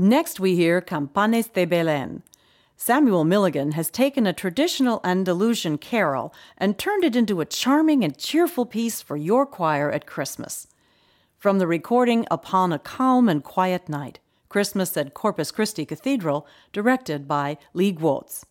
Next we hear Campanes de Belén. Samuel Milligan has taken a traditional Andalusian carol and turned it into a charming and cheerful piece for your choir at Christmas. From the recording Upon a Calm and Quiet Night, Christmas at Corpus Christi Cathedral, directed by Lee Gwotz.